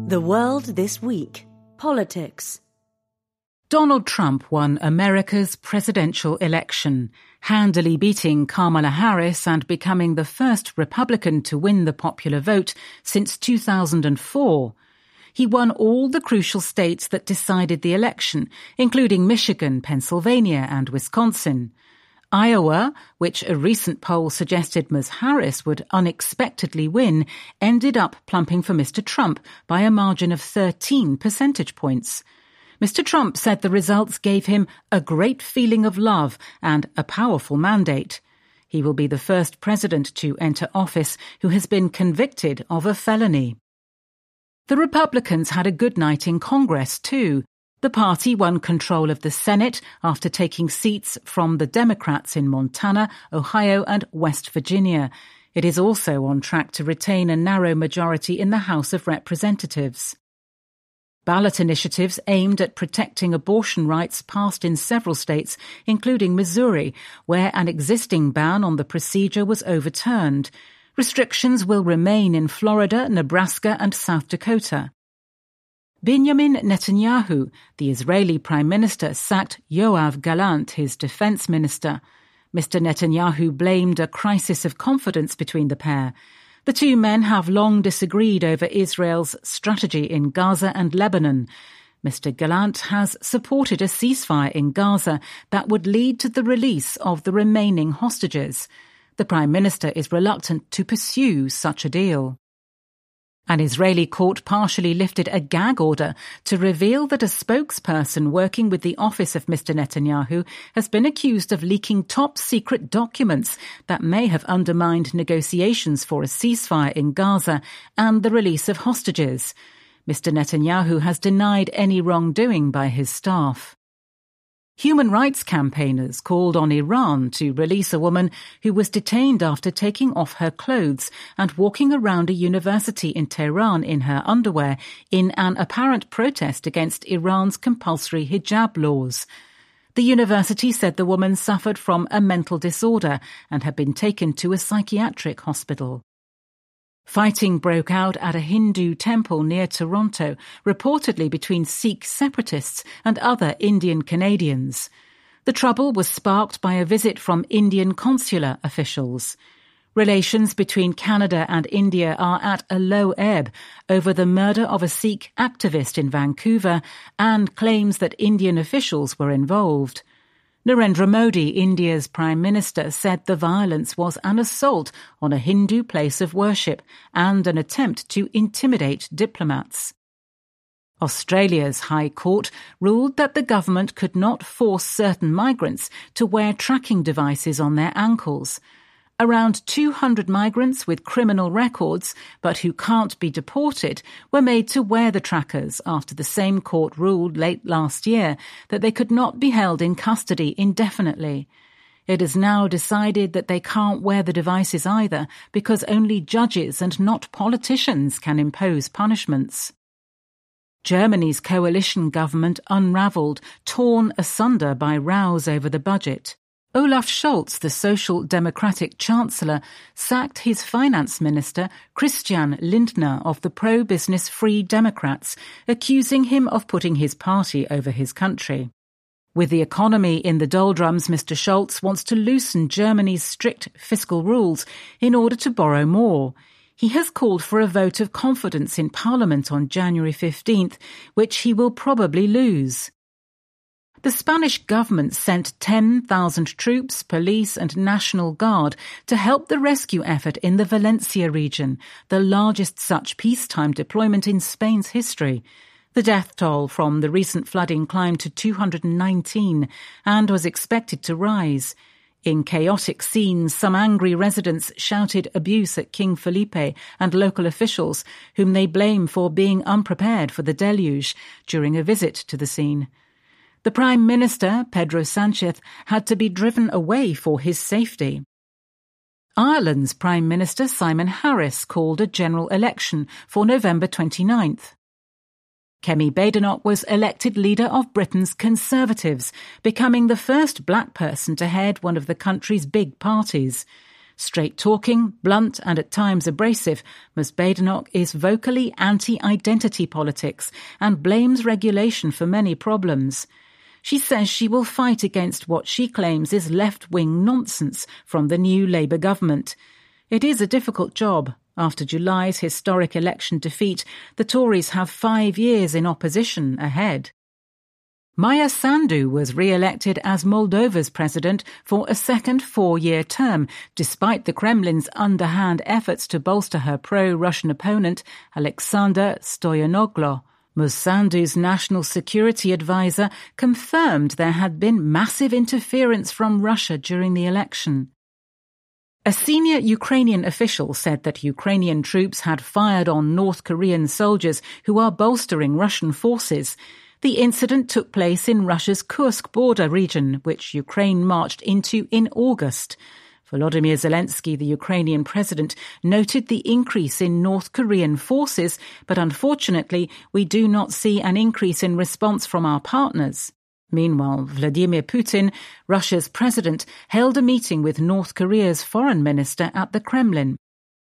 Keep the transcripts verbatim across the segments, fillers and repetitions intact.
The World This Week. Politics. Donald Trump won America's presidential election, handily beating Kamala Harris and becoming the first Republican to win the popular vote since two thousand four. He won all the crucial states that decided the election, including Michigan, Pennsylvania, and Wisconsin. Iowa, which a recent poll suggested Miz Harris would unexpectedly win, ended up plumping for Mister Trump by a margin of thirteen percentage points. Mister Trump said the results gave him a great feeling of love and a powerful mandate. He will be the first president to enter office who has been convicted of a felony. The Republicans had a good night in Congress, too. The party won control of the Senate after taking seats from the Democrats in Montana, Ohio, and West Virginia. It is also on track to retain a narrow majority in the House of Representatives. Ballot initiatives aimed at protecting abortion rights passed in several states, including Missouri, where an existing ban on the procedure was overturned. Restrictions will remain in Florida, Nebraska, and South Dakota. Benjamin Netanyahu, the Israeli Prime Minister, sacked Yoav Gallant, his defense minister. Mister Netanyahu blamed a crisis of confidence between the pair. The two men have long disagreed over Israel's strategy in Gaza and Lebanon. Mister Gallant has supported a ceasefire in Gaza that would lead to the release of the remaining hostages. The Prime Minister is reluctant to pursue such a deal. An Israeli court partially lifted a gag order to reveal that a spokesperson working with the office of Mister Netanyahu has been accused of leaking top-secret documents that may have undermined negotiations for a ceasefire in Gaza and the release of hostages. Mister Netanyahu has denied any wrongdoing by his staff. Human rights campaigners called on Iran to release a woman who was detained after taking off her clothes and walking around a university in Tehran in her underwear in an apparent protest against Iran's compulsory hijab laws. The university said the woman suffered from a mental disorder and had been taken to a psychiatric hospital. Fighting broke out at a Hindu temple near Toronto, reportedly between Sikh separatists and other Indian Canadians. The trouble was sparked by a visit from Indian consular officials. Relations between Canada and India are at a low ebb over the murder of a Sikh activist in Vancouver and claims that Indian officials were involved. Narendra Modi, India's Prime Minister, said the violence was an assault on a Hindu place of worship and an attempt to intimidate diplomats. Australia's High Court ruled that the government could not force certain migrants to wear tracking devices on their ankles. Around two hundred migrants with criminal records, but who can't be deported, were made to wear the trackers after the same court ruled late last year that they could not be held in custody indefinitely. It is now decided that they can't wear the devices either because only judges and not politicians can impose punishments. Germany's coalition government unravelled, torn asunder by rows over the budget. Olaf Scholz, the Social Democratic Chancellor, sacked his finance minister, Christian Lindner, of the pro-business Free Democrats, accusing him of putting his party over his country. With the economy in the doldrums, Mister Scholz wants to loosen Germany's strict fiscal rules in order to borrow more. He has called for a vote of confidence in Parliament on January fifteenth, which he will probably lose. The Spanish government sent ten thousand troops, police and National Guard to help the rescue effort in the Valencia region, the largest such peacetime deployment in Spain's history. The death toll from the recent flooding climbed to two hundred nineteen and was expected to rise. In chaotic scenes, some angry residents shouted abuse at King Felipe and local officials, whom they blame for being unprepared for the deluge, during a visit to the scene. The Prime Minister, Pedro Sánchez, had to be driven away for his safety. Ireland's Prime Minister, Simon Harris, called a general election for November twenty-ninth. Kemi Badenoch was elected leader of Britain's Conservatives, becoming the first black person to head one of the country's big parties. Straight-talking, blunt and at times abrasive, Ms Badenoch is vocally anti-identity politics and blames regulation for many problems. She says she will fight against what she claims is left-wing nonsense from the new Labour government. It is a difficult job. After July's historic election defeat, the Tories have five years in opposition ahead. Maia Sandu was re-elected as Moldova's president for a second four-year term, despite the Kremlin's underhand efforts to bolster her pro-Russian opponent, Alexander Stoyanoglo. Ms Sandu's national security advisor confirmed there had been massive interference from Russia during the election. A senior Ukrainian official said that Ukrainian troops had fired on North Korean soldiers who are bolstering Russian forces. The incident took place in Russia's Kursk border region, which Ukraine marched into in August. Volodymyr Zelensky, the Ukrainian president, noted the increase in North Korean forces, but unfortunately we do not see an increase in response from our partners. Meanwhile, Vladimir Putin, Russia's president, held a meeting with North Korea's foreign minister at the Kremlin.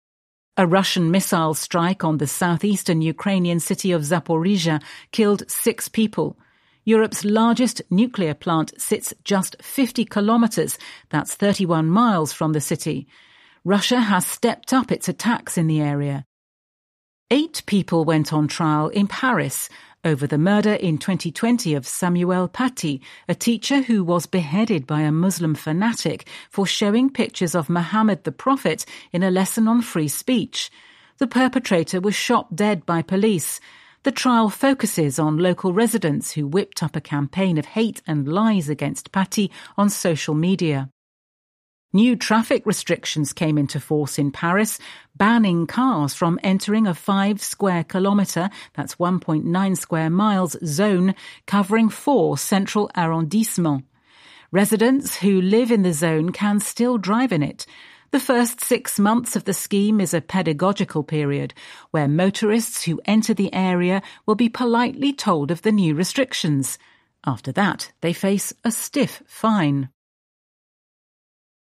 A Russian missile strike on the southeastern Ukrainian city of Zaporizhia killed six people. Europe's largest nuclear plant sits just fifty kilometres, that's thirty-one miles from the city. Russia has stepped up its attacks in the area. Eight people went on trial in Paris over the murder in twenty twenty of Samuel Paty, a teacher who was beheaded by a Muslim fanatic for showing pictures of Muhammad the Prophet in a lesson on free speech. The perpetrator was shot dead by police. The trial focuses on local residents who whipped up a campaign of hate and lies against Paty on social media. New traffic restrictions came into force in Paris, banning cars from entering a five square kilometre, that's one point nine square miles, zone covering four central arrondissements. Residents who live in the zone can still drive in it. The first six months of the scheme is a pedagogical period where motorists who enter the area will be politely told of the new restrictions. After that, they face a stiff fine.